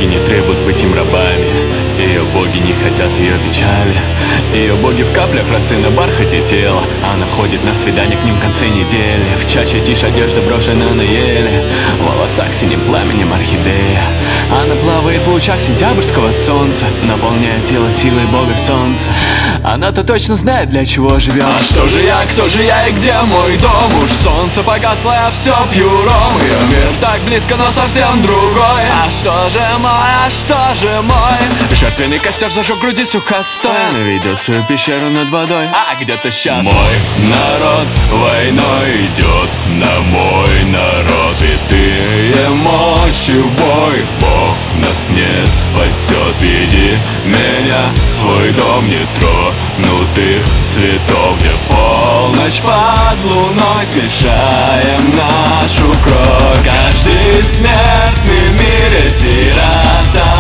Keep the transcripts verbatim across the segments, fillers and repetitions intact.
боги не требуют быть им рабами. Ее боги не хотят ее печали. Ее боги в каплях росы на бархате тела. Она ходит на свидание к ним в конце недели. В чаче тишь одежда брошена на еле. В волосах синим пламенем орхидея. Она плавает в лучах сентябрьского солнца, наполняя тело силой бога солнца. Она-то точно знает, для чего живет. А что же я, кто же я и где мой дом? Уж солнце погасло, я все пью ром. Ее мир так близко, но совсем другой. А что же мой, а что же мой? Жертвенный костер зажег груди сухостой. Она ведет свою пещеру над водой, а где-то сейчас мой народ войной идет на мой народ. Святые мощи в бой, Бог нас не спасет. Веди меня в свой дом нетронутых цветов, где в полночь под луной смешаем нашу кровь. Каждый смертный в мире сирота.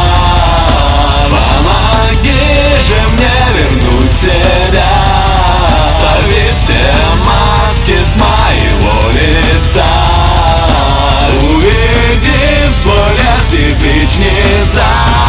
Помоги же мне вернуть тебя. Сорви все маски с моего лица. Уведи в свой лес, язычница.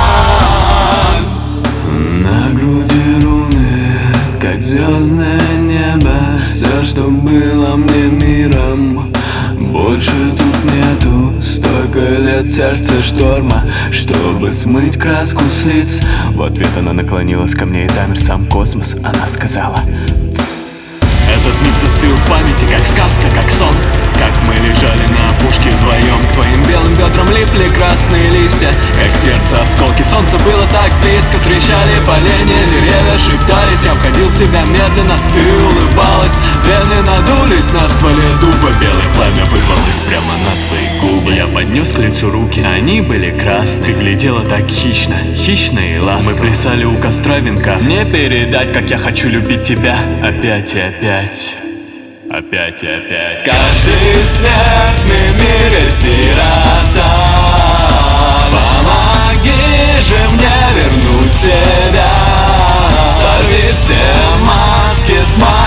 На груди руны, как звездное небо. Все, что было мне миром, больше тут нету. Столько лет сердце шторма, чтобы смыть краску с лиц. В ответ она наклонилась ко мне и замер сам космос. Она сказала: «Тссс». Этот миг застыл в памяти, как сказка, как сон. Как мы лежали на опушке вдвоем. К твоим белым бедрам липли красные листья, как сердце осколки. Солнце было так близко, трещали поленья, деревья шептались. Я входил в тебя медленно, ты улыбалась. Вены надулись на стволе дуба. Белое пламя вырвалось прямо на твои губы. Я поднес к лицу руки, они были красные. Ты глядела так хищно, хищно и ласково. Мы плясали у костра венка. Не передать, как я хочу любить тебя. Опять и опять. Опять и опять. Каждый смертный в мире сирота. Помоги же мне вернуть тебя. Сорви все маски с моего